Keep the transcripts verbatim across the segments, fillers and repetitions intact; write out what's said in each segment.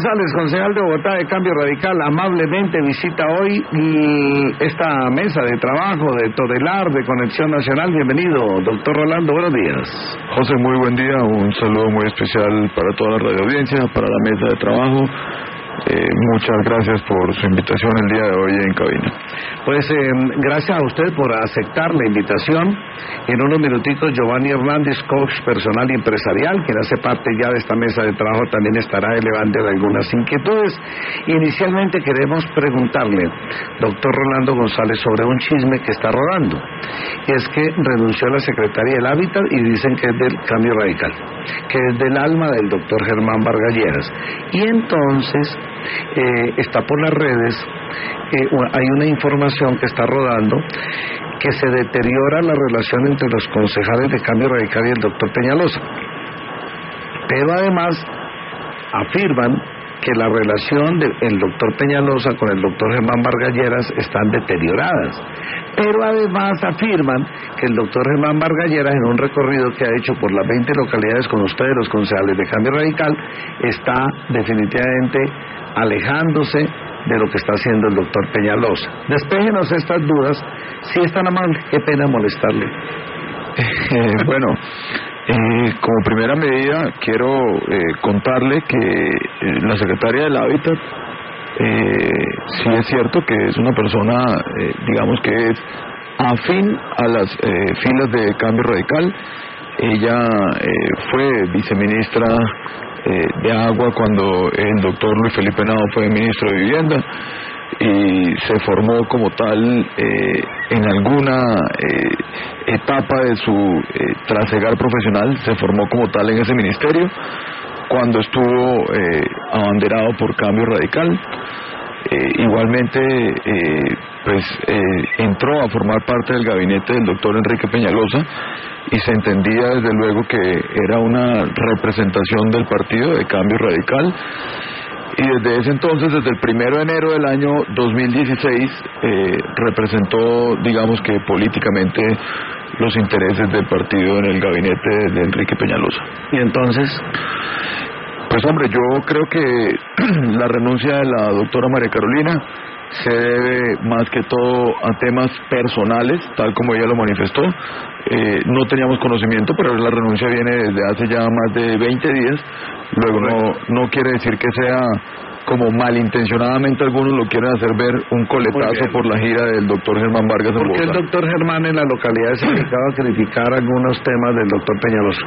González, concejal de Bogotá de Cambio Radical, amablemente visita hoy esta mesa de trabajo de Todelar, de Conexión Nacional. Bienvenido, doctor Rolando, buenos días. José, muy buen día, un saludo muy especial para toda la radioaudiencia, para la mesa de trabajo. Eh, muchas gracias por su invitación el día de hoy en cabina. Pues eh, gracias a usted por aceptar la invitación. En unos minuticos Giovanni Hernández, coach personal y empresarial, quien hace parte ya de esta mesa de trabajo, también estará elevando algunas inquietudes. Inicialmente queremos preguntarle, doctor Rolando González, sobre un chisme que está rodando. Y es que renunció a la Secretaría del Hábitat y dicen que es del Cambio Radical, que es del alma del doctor Germán Vargas Lleras. Y entonces eh, está por las redes, eh, hay una información que está rodando que se deteriora la relación entre los concejales de Cambio Radical y el doctor Peñalosa. Pero además afirman que la relación del doctor Peñalosa con el doctor Germán Vargas Lleras están deterioradas. Pero además afirman que el doctor Germán Vargas Lleras, en un recorrido que ha hecho por las veinte localidades con ustedes, los concejales de Cambio Radical, está definitivamente alejándose de lo que está haciendo el doctor Peñalosa. Despéjenos estas dudas, si es tan amable, qué pena molestarle. Eh, bueno, eh, como primera medida quiero eh, contarle que eh, la secretaria del Hábitat eh, sí es cierto que es una persona, eh, digamos que es afín a las eh, filas de Cambio Radical. Ella eh, fue viceministra eh, de Agua cuando el doctor Luis Felipe Henao fue ministro de Vivienda, y se formó como tal eh, en alguna eh, etapa de su eh, trasegar profesional, se formó como tal en ese ministerio cuando estuvo eh, abanderado por Cambio Radical. Eh, igualmente eh, pues eh, entró a formar parte del gabinete del doctor Enrique Peñalosa, y se entendía desde luego que era una representación del partido de Cambio Radical. Y desde ese entonces, desde el primero de enero del año dos mil dieciséis, eh, representó, digamos que políticamente, los intereses del partido en el gabinete de, de Enrique Peñalosa. ¿Y entonces? Pues hombre, yo creo que la renuncia de la doctora María Carolina se debe más que todo a temas personales, tal como ella lo manifestó. Eh, no teníamos conocimiento, pero la renuncia viene desde hace ya más de veinte días. Luego no, no quiere decir que sea como malintencionadamente algunos lo quieren hacer ver un coletazo por la gira del doctor Germán Vargas en Bogotá. ¿Por qué el doctor Germán en la localidad se dedicaba a criticar algunos temas del doctor Peñalosa?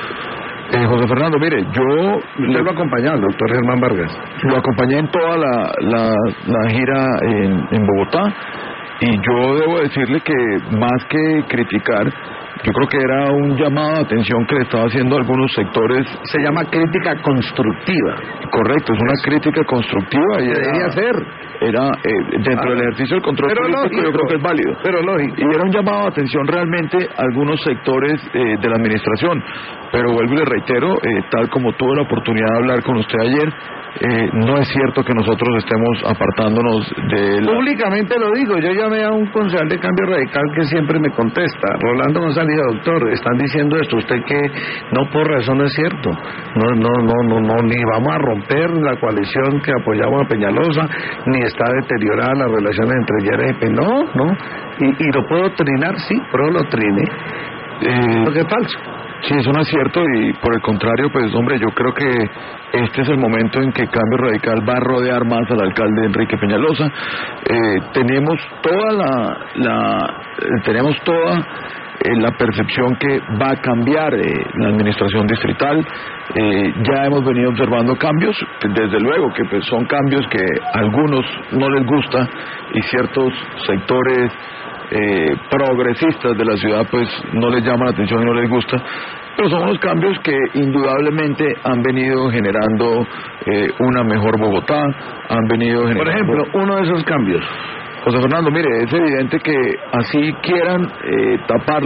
Eh, José Fernando, mire, yo... ¿Usted lo acompañó al doctor Germán Vargas? Lo acompañé en toda la, la, la gira en, en Bogotá, y yo debo decirle que más que criticar, yo creo que era un llamado de atención que le estaba haciendo a algunos sectores. Se llama crítica constructiva. Correcto, es una Eso. crítica constructiva. Y debería ser. Era eh, dentro ah, del ejercicio del control político, lógico, yo creo que es válido. Pero lógico. Y era un llamado de atención realmente a algunos sectores eh, de la administración. Pero vuelvo y le reitero, eh, tal como tuve la oportunidad de hablar con usted ayer, Eh, no es cierto que nosotros estemos apartándonos de la... Públicamente lo digo, yo llamé a un concejal de Cambio Radical que siempre me contesta, Rolando González, doctor, están diciendo esto, usted que no, porra, eso no es cierto, no, no, no, no, no, ni vamos a romper la coalición que apoyamos a Peñalosa, ni está deteriorada la relación entre Lleras y Peñalosa, no, no, y, y lo puedo trinar, sí, pero lo trine, eh, porque es falso. Sí, eso no es cierto, y por el contrario, pues hombre, yo creo que este es el momento en que Cambio Radical va a rodear más al alcalde Enrique Peñalosa. Eh, tenemos toda la, la eh, tenemos toda eh, la percepción que va a cambiar eh, la administración distrital. Eh, ya hemos venido observando cambios, desde luego que pues, son cambios que a algunos no les gusta, y ciertos sectores Eh, progresistas de la ciudad pues no les llama la atención y no les gusta, pero son unos cambios que indudablemente han venido generando eh, una mejor Bogotá, han venido generando... Por ejemplo, uno de esos cambios. José Fernando, mire, es evidente que así quieran eh, taparlo,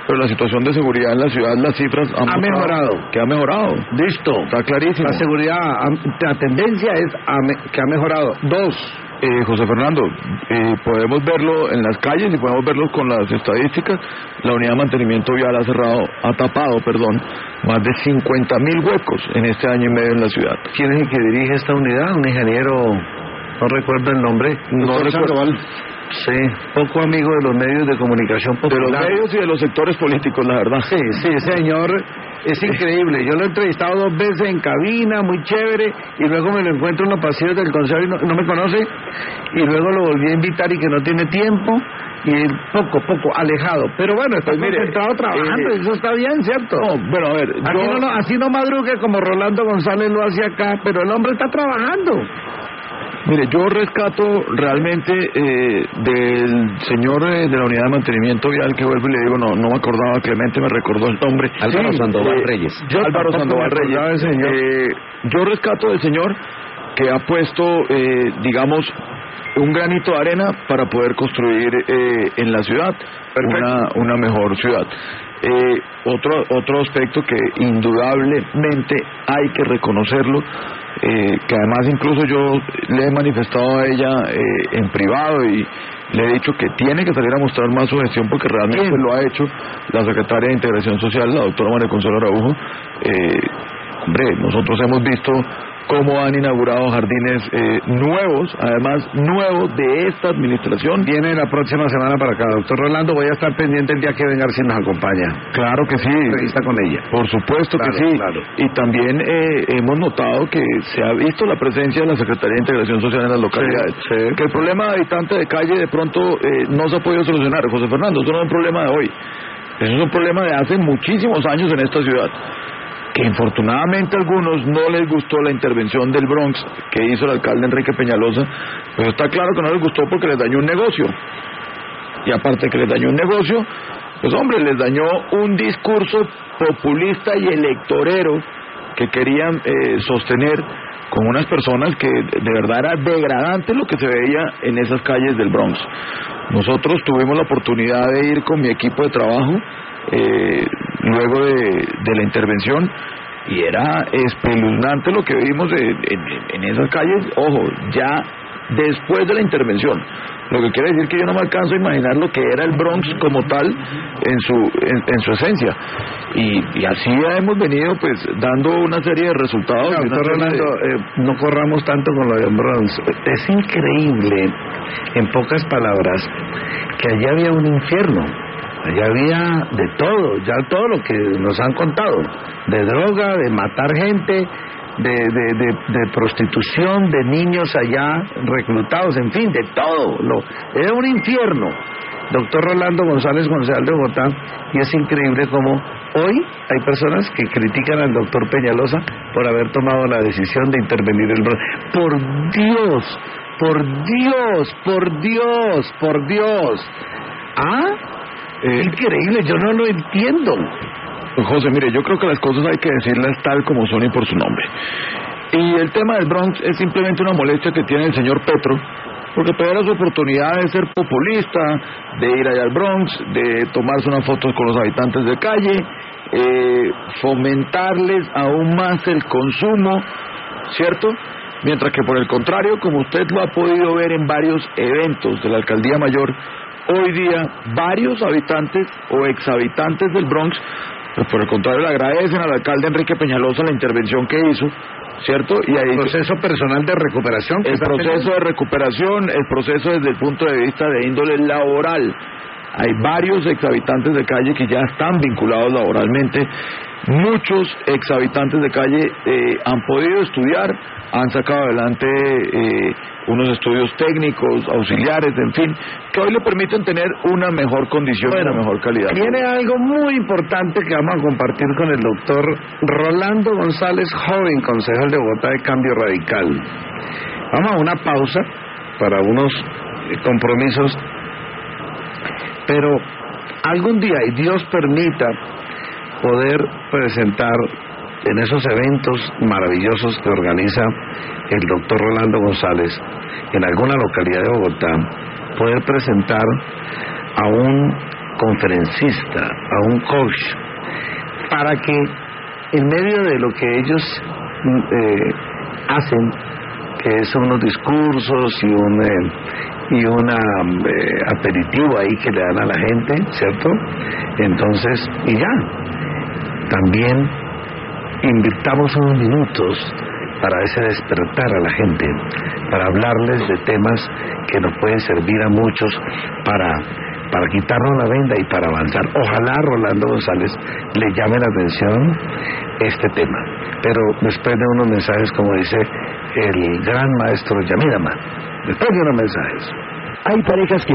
pero la situación de seguridad en la ciudad, las cifras han ha mejorado. Que ha mejorado. Listo. Está clarísimo. La seguridad, la tendencia es a me, que ha mejorado. Dos. Eh, José Fernando, eh, podemos verlo en las calles y podemos verlo con las estadísticas. La unidad de mantenimiento vial ha cerrado, ha tapado, perdón, más de cincuenta mil huecos en este año y medio en la ciudad. ¿Quién es el que dirige esta unidad? Un ingeniero, no recuerdo el nombre. No recuerdo. Sí, poco amigo de los medios de comunicación popular. De los medios y de los sectores políticos, la verdad. Sí, sí, señor, es increíble. Yo lo he entrevistado dos veces en cabina, muy chévere, y luego me lo encuentro en los pasillos del consejo y no, no me conoce, y luego lo volví a invitar y que no tiene tiempo, y poco, poco, alejado. Pero bueno, está pues concentrado trabajando, eh, eso está bien, ¿cierto? No, bueno, a ver, aquí yo... no, así no madrugue como Rolando González lo hace acá, pero el hombre está trabajando. Mire, yo rescato realmente eh, del señor eh, de la unidad de mantenimiento vial, que vuelvo y le digo, no no me acordaba, Clemente me recordó el nombre. Álvaro sí, Sandoval eh, Reyes. Yo Álvaro Sandoval Reyes. Eh, yo rescato del señor que ha puesto, eh, digamos, un granito de arena para poder construir eh, en la ciudad una, una mejor ciudad. Eh, otro otro aspecto que indudablemente hay que reconocerlo, eh, que además incluso yo le he manifestado a ella eh, en privado y le he dicho que tiene que salir a mostrar más su gestión, porque realmente pues, lo ha hecho la secretaria de Integración Social, la doctora María Consuelo Araujo. eh, hombre, nosotros hemos visto cómo han inaugurado jardines eh, nuevos, además nuevos de esta administración. Viene la próxima semana para acá, doctor Rolando, voy a estar pendiente el día que venga si nos acompaña. Claro que sí. Entrevista con ella. Por supuesto claro, que sí. Claro. Y también eh, hemos notado que se ha visto la presencia de la Secretaría de Integración Social en las localidades. Sí, sí. Que el problema de habitante de calle de pronto eh, no se ha podido solucionar, José Fernando, eso no es un problema de hoy. Eso es un problema de hace muchísimos años en esta ciudad, que infortunadamente a algunos no les gustó la intervención del Bronx que hizo el alcalde Enrique Peñalosa. Pues está claro que no les gustó porque les dañó un negocio, y aparte que les dañó un negocio, pues hombre, les dañó un discurso populista y electorero que querían eh, sostener con unas personas que de verdad era degradante lo que se veía en esas calles del Bronx. Nosotros tuvimos la oportunidad de ir con mi equipo de trabajo Eh, luego de, de la intervención, y era espeluznante lo que vimos en, en, en esas calles. Ojo, ya después de la intervención, lo que quiere decir que yo no me alcanzo a imaginar lo que era el Bronx como tal en su en, en su esencia, y, y así hemos venido pues dando una serie de resultados. No, doctor Rolando, de... eh, no corramos tanto con lo del Bronx. Es increíble, en pocas palabras, que allá había un infierno. Allá había de todo, ya todo lo que nos han contado, de droga, de matar gente, de, de, de, de prostitución, de niños allá reclutados, en fin, de todo. Lo, era un infierno. Doctor Rolando González, concejal de Bogotá, y es increíble como hoy hay personas que critican al doctor Peñalosa por haber tomado la decisión de intervenir el Bronx. Por Dios, por Dios, por Dios, por Dios. ¿Ah? Eh, Increíble, yo no lo entiendo. José, mire, yo creo que las cosas hay que decirlas tal como son y por su nombre. Y el tema del Bronx es simplemente una molestia que tiene el señor Petro, porque tuviera su oportunidad de ser populista, de ir allá al Bronx, de tomarse unas fotos con los habitantes de calle, eh, fomentarles aún más el consumo, ¿cierto? Mientras que por el contrario, como usted lo ha podido ver en varios eventos de la Alcaldía Mayor, hoy día varios habitantes o exhabitantes del Bronx, pues por el contrario le agradecen al alcalde Enrique Peñalosa la intervención que hizo, ¿cierto? Y ahí el proceso personal de recuperación. El proceso de recuperación, el proceso desde el punto de vista de índole laboral. Hay varios exhabitantes de calle que ya están vinculados laboralmente. Muchos exhabitantes de calle eh, han podido estudiar, han sacado adelante eh, unos estudios técnicos, auxiliares, en fin, que hoy le permiten tener una mejor condición, bueno, y una mejor calidad. Viene algo muy importante que vamos a compartir con el doctor Rolando González, joven concejal de Bogotá de Cambio Radical. Vamos a una pausa para unos compromisos, pero algún día, y Dios permita, poder presentar en esos eventos maravillosos que organiza el doctor Rolando González en alguna localidad de Bogotá, poder presentar a un conferencista, a un coach, para que en medio de lo que ellos eh, hacen, que son unos discursos y un eh, y una eh, aperitivo ahí que le dan a la gente, ¿cierto? Entonces, y ya, también invirtamos unos minutos para ese despertar a la gente, para hablarles de temas que nos pueden servir a muchos para, para quitarnos la venda y para avanzar. Ojalá Rolando González le llame la atención este tema. Pero después de unos mensajes, como dice el gran maestro Yamiraman, después de unos mensajes. Hay parejas que